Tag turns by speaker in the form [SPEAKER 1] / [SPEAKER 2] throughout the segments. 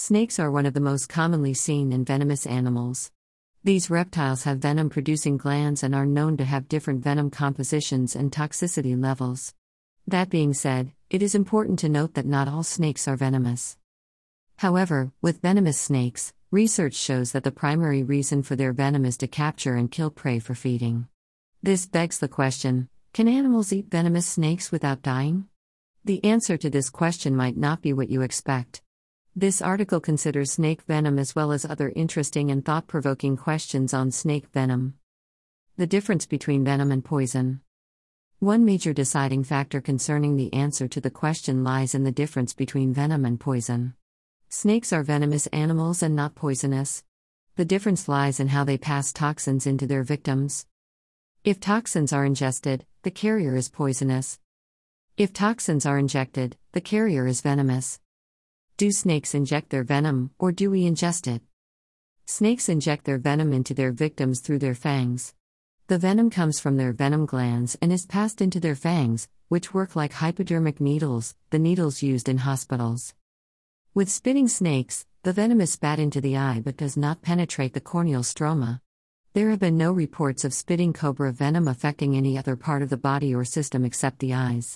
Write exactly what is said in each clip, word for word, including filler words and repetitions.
[SPEAKER 1] Snakes are one of the most commonly seen and venomous animals. These reptiles have venom-producing glands and are known to have different venom compositions and toxicity levels. That being said, it is important to note that not all snakes are venomous. However, with venomous snakes, research shows that the primary reason for their venom is to capture and kill prey for feeding. This begs the question, can animals eat venomous snakes without dying? The answer to this question might not be what you expect. This article considers snake venom as well as other interesting and thought-provoking questions on snake venom. The difference between venom and poison. One major deciding factor concerning the answer to the question lies in the difference between venom and poison. Snakes are venomous animals and not poisonous. The difference lies in how they pass toxins into their victims. If toxins are ingested, the carrier is poisonous. If toxins are injected, the carrier is venomous. Do snakes inject their venom, or do we ingest it? Snakes inject their venom into their victims through their fangs. The venom comes from their venom glands and is passed into their fangs, which work like hypodermic needles, the needles used in hospitals. With spitting snakes, the venom is spat into the eye but does not penetrate the corneal stroma. There have been no reports of spitting cobra venom affecting any other part of the body or system except the eyes.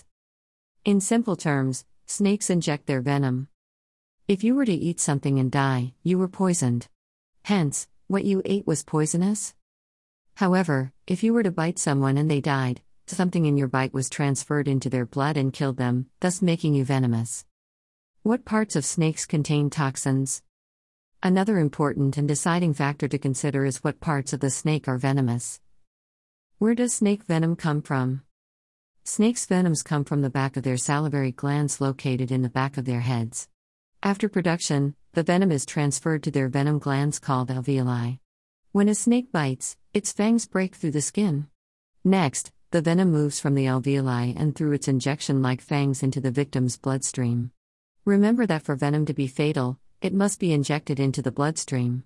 [SPEAKER 1] In simple terms, snakes inject their venom. If you were to eat something and die, you were poisoned. Hence, what you ate was poisonous? However, if you were to bite someone and they died, something in your bite was transferred into their blood and killed them, thus making you venomous. What parts of snakes contain toxins? Another important and deciding factor to consider is what parts of the snake are venomous. Where does snake venom come from? Snakes' venoms come from the back of their salivary glands located in the back of their heads. After production, the venom is transferred to their venom glands called alveoli. When a snake bites, its fangs break through the skin. Next, the venom moves from the alveoli and through its injection-like fangs into the victim's bloodstream. Remember that for venom to be fatal, it must be injected into the bloodstream.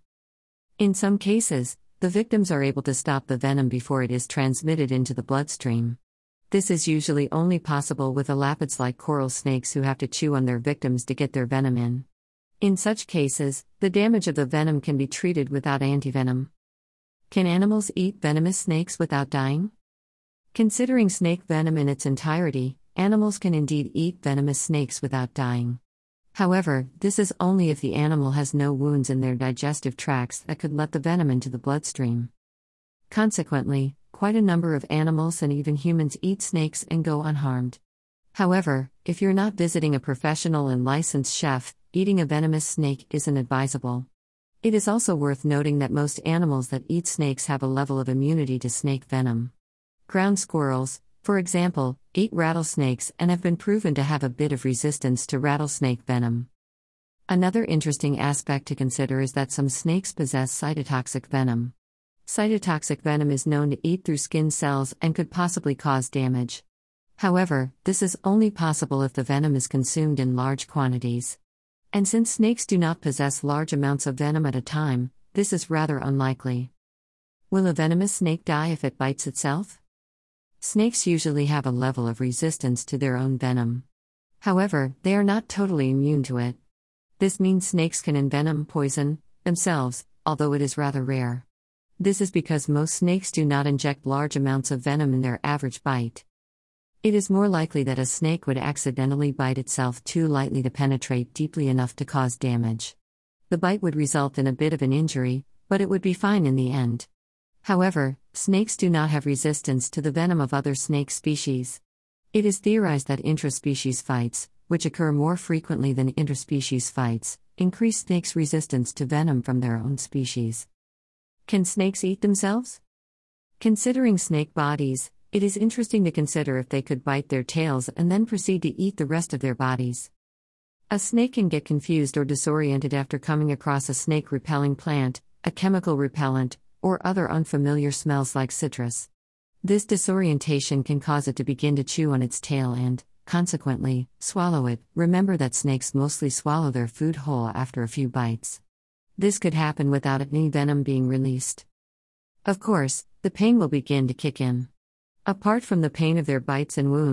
[SPEAKER 1] In some cases, the victims are able to stop the venom before it is transmitted into the bloodstream. This is usually only possible with elapids like coral snakes who have to chew on their victims to get their venom in. In such cases, the damage of the venom can be treated without antivenom. Can animals eat venomous snakes without dying? Considering snake venom in its entirety, animals can indeed eat venomous snakes without dying. However, this is only if the animal has no wounds in their digestive tracts that could let the venom into the bloodstream. Consequently, quite a number of animals and even humans eat snakes and go unharmed. However, if you're not visiting a professional and licensed chef, eating a venomous snake isn't advisable. It is also worth noting that most animals that eat snakes have a level of immunity to snake venom. Ground squirrels, for example, eat rattlesnakes and have been proven to have a bit of resistance to rattlesnake venom. Another interesting aspect to consider is that some snakes possess cytotoxic venom. Cytotoxic venom is known to eat through skin cells and could possibly cause damage. However, this is only possible if the venom is consumed in large quantities. And since snakes do not possess large amounts of venom at a time, this is rather unlikely. Will a venomous snake die if it bites itself? Snakes usually have a level of resistance to their own venom. However, they are not totally immune to it. This means snakes can envenom, poison, themselves, although it is rather rare. This is because most snakes do not inject large amounts of venom in their average bite. It is more likely that a snake would accidentally bite itself too lightly to penetrate deeply enough to cause damage. The bite would result in a bit of an injury, but it would be fine in the end. However, snakes do not have resistance to the venom of other snake species. It is theorized that intraspecies fights, which occur more frequently than interspecies fights, increase snakes' resistance to venom from their own species. Can snakes eat themselves? Considering snake bodies, it is interesting to consider if they could bite their tails and then proceed to eat the rest of their bodies. A snake can get confused or disoriented after coming across a snake-repelling plant, a chemical repellent, or other unfamiliar smells like citrus. This disorientation can cause it to begin to chew on its tail and, consequently, swallow it. Remember that snakes mostly swallow their food whole after a few bites. This could happen without any venom being released. Of course, the pain will begin to kick in. Apart from the pain of their bites and wounds,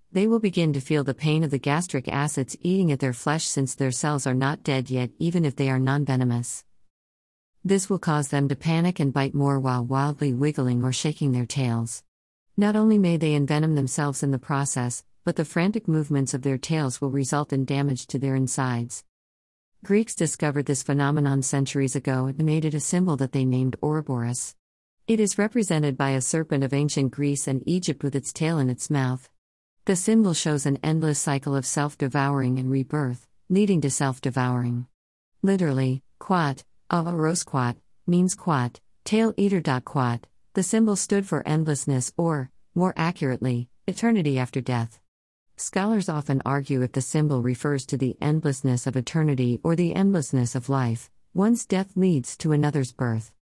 [SPEAKER 1] They will begin to feel the pain of the gastric acids eating at their flesh since their cells are not dead yet, even if they are non-venomous. This will cause them to panic and bite more while wildly wiggling or shaking their tails. Not only may they envenom themselves in the process, but the frantic movements of their tails will result in damage to their insides. Greeks discovered this phenomenon centuries ago and made it a symbol that they named Ouroboros. It is represented by a serpent of ancient Greece and Egypt with its tail in its mouth. The symbol shows an endless cycle of self-devouring and rebirth, leading to self-devouring. Literally, quat, Ouroboros means quat, tail eater. Quat, the symbol stood for endlessness or, more accurately, eternity after death. Scholars often argue if the symbol refers to the endlessness of eternity or the endlessness of life, one's death leads to another's birth.